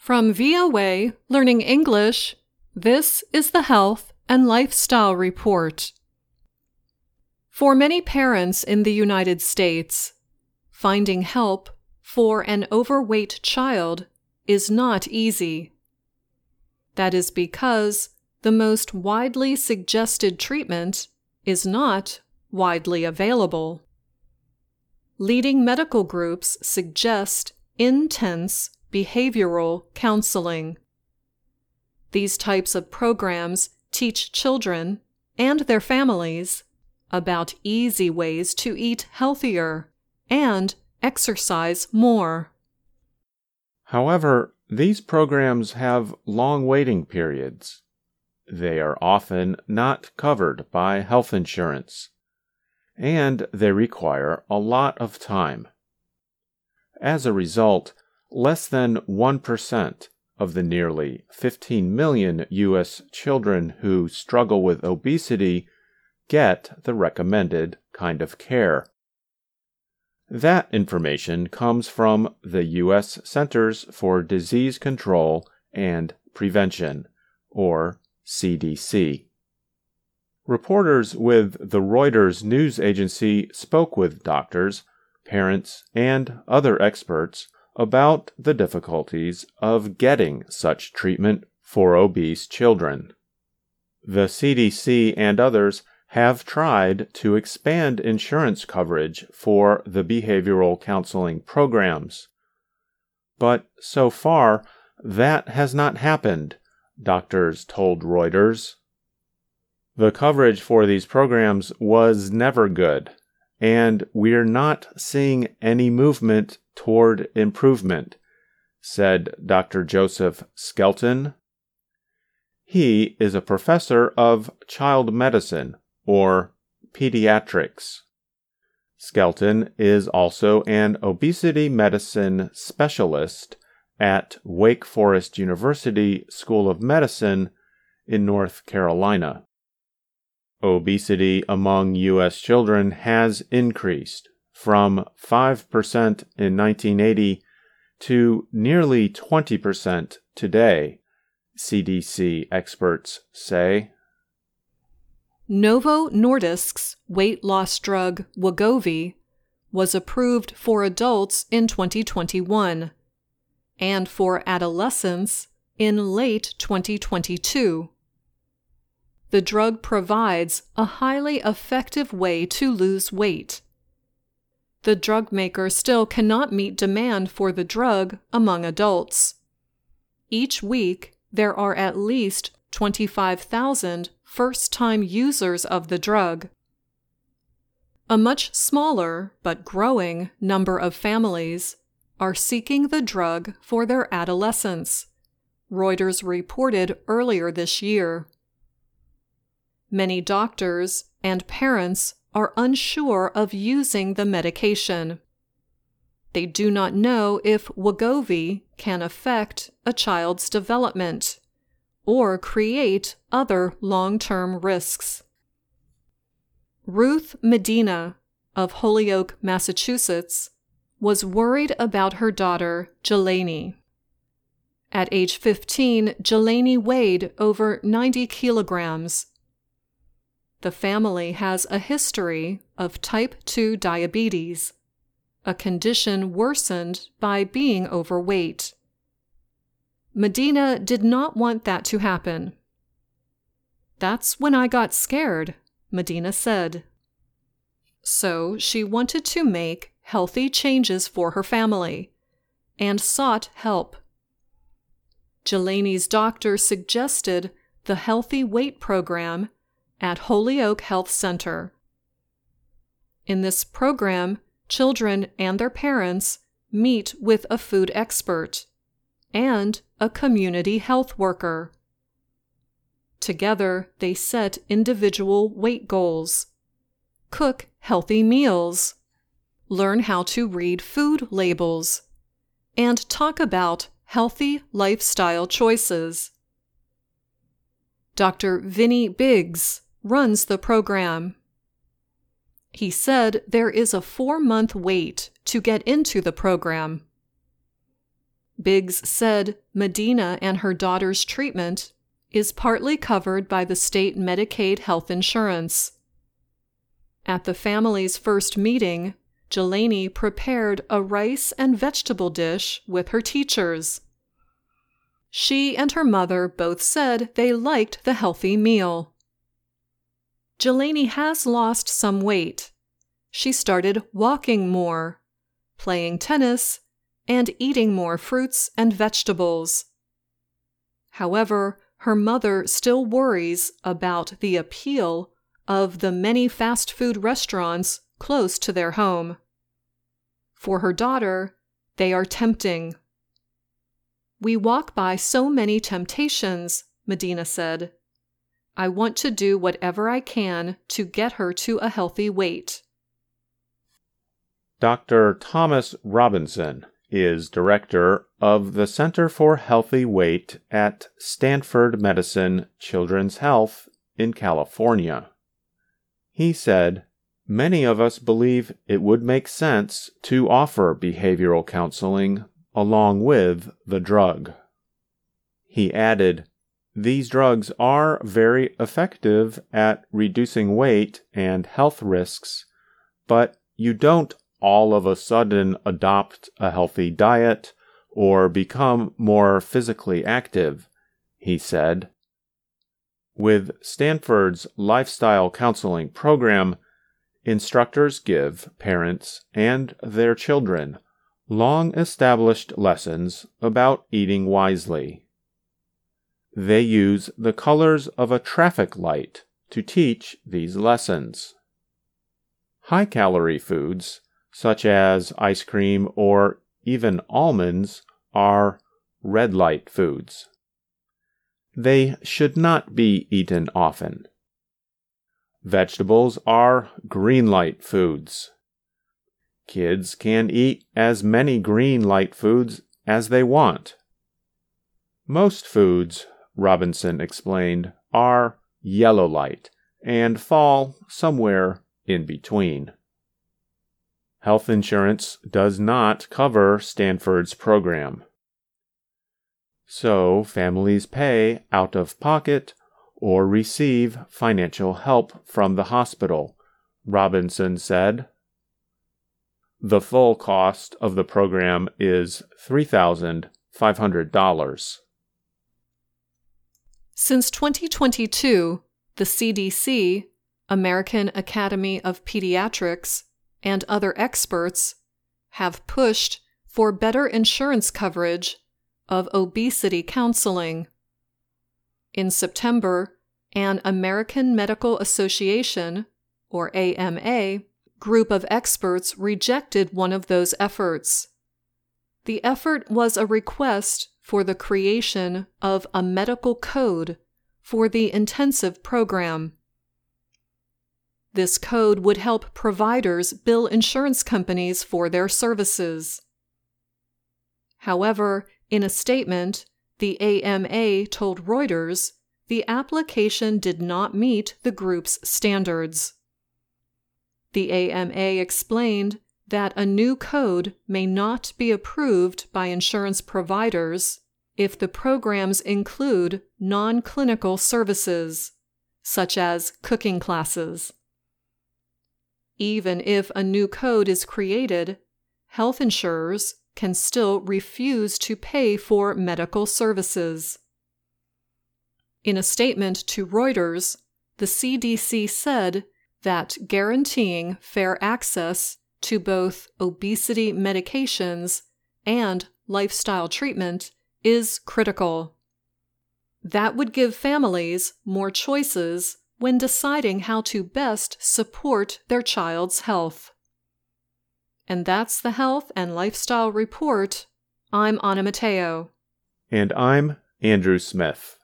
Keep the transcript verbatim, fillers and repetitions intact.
From V O A Learning English, this is the Health and Lifestyle Report. For many parents in the United States, finding help for an overweight child is not easy. That is because the most widely suggested treatment is not widely available. Leading medical groups suggest intense behavioral counseling. These types of programs teach children and their families about easy ways to eat healthier and exercise more. However, these programs have long waiting periods. They are often not covered by health insurance, and they require a lot of time. As a result, less than one percent of the nearly fifteen million U S children who struggle with obesity get the recommended kind of care. That information comes from the U S Centers for Disease Control and Prevention, or C D C. Reporters with the Reuters news agency spoke with doctors, parents, and other experts about the difficulties of getting such treatment for obese children. The C D C and others have tried to expand insurance coverage for the behavioral counseling programs. But so far, that has not happened, doctors told Reuters. The coverage for these programs was never good, and we're not seeing any movement toward improvement, said Doctor Joseph Skelton. He is a professor of child medicine, or pediatrics. Skelton is also an obesity medicine specialist at Wake Forest University School of Medicine in North Carolina. Obesity among U S children has increased from five percent in nineteen eighty to nearly twenty percent today, C D C experts say. Novo Nordisk's weight loss drug Wegovy was approved for adults in twenty twenty-one and for adolescents in late twenty twenty-two. The drug provides a highly effective way to lose weight. The drug maker still cannot meet demand for the drug among adults. Each week, there are at least twenty-five thousand first-time users of the drug. A much smaller but growing number of families are seeking the drug for their adolescents, Reuters reported earlier this year. Many doctors and parents are unsure of using the medication. They do not know if Wegovy can affect a child's development or create other long-term risks. Ruth Medina of Holyoke, Massachusetts, was worried about her daughter, Jelani. At age fifteen, Jelani weighed over ninety kilograms. The family has a history of type two diabetes, a condition worsened by being overweight. Medina did not want that to happen. "That's when I got scared," Medina said. So she wanted to make healthy changes for her family and sought help. Jelani's doctor suggested the Healthy Weight Program at Holyoke Health Center. In this program, children and their parents meet with a food expert and a community health worker. Together, they set individual weight goals, cook healthy meals, learn how to read food labels, and talk about healthy lifestyle choices. Doctor Vinny Biggs runs the program. He said there is a four-month wait to get into the program. Biggs said Medina and her daughter's treatment is partly covered by the state Medicaid health insurance. At the family's first meeting, Jelani prepared a rice and vegetable dish with her teachers. She and her mother both said they liked the healthy meal. Jelani has lost some weight. She started walking more, playing tennis, and eating more fruits and vegetables. However, her mother still worries about the appeal of the many fast food restaurants close to their home. For her daughter, they are tempting. "We walk by so many temptations," Medina said. "I want to do whatever I can to get her to a healthy weight." Doctor Thomas Robinson is director of the Center for Healthy Weight at Stanford Medicine Children's Health in California. He said, "Many of us believe it would make sense to offer behavioral counseling along with the drug." He added, "These drugs are very effective at reducing weight and health risks, but you don't all of a sudden adopt a healthy diet or become more physically active," he said. With Stanford's lifestyle counseling program, instructors give parents and their children long-established lessons about eating wisely. They use the colors of a traffic light to teach these lessons. High-calorie foods, such as ice cream or even almonds, are red light foods. They should not be eaten often. Vegetables are green light foods. Kids can eat as many green light foods as they want. Most foods, Robinson explained, are yellow light and fall somewhere in between. Health insurance does not cover Stanford's program. So families pay out of pocket or receive financial help from the hospital, Robinson said. The full cost of the program is three thousand five hundred dollars. Since twenty twenty-two, the C D C, American Academy of Pediatrics, and other experts have pushed for better insurance coverage of obesity counseling. In September, an American Medical Association, or A M A, group of experts rejected one of those efforts. The effort was a request for the creation of a medical code for the intensive program. This code would help providers bill insurance companies for their services. However, in a statement, the A M A told Reuters the application did not meet the group's standards. The A M A explained that a new code may not be approved by insurance providers if the programs include non-clinical services, such as cooking classes. Even if a new code is created, health insurers can still refuse to pay for medical services. In a statement to Reuters, the C D C said that guaranteeing fair access to both obesity medications and lifestyle treatment is critical. That would give families more choices when deciding how to best support their child's health. And that's the Health and Lifestyle Report. I'm Anna Matteo. And I'm Andrew Smith.